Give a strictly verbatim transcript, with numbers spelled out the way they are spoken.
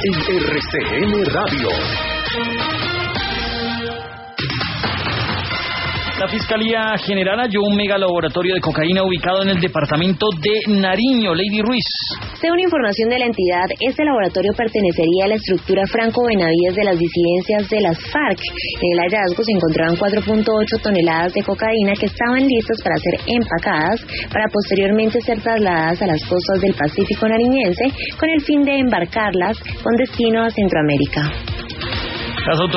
en R C N Radio. La Fiscalía General halló un megalaboratorio de cocaína ubicado en el departamento de Nariño. Lady Ruiz. Según información de la entidad, este laboratorio pertenecería a la estructura Franco Benavides de las disidencias de las FARC. En el hallazgo se encontraban cuatro punto ocho toneladas de cocaína que estaban listas para ser empacadas para posteriormente ser trasladadas a las costas del Pacífico nariñense con el fin de embarcarlas con destino a Centroamérica. Las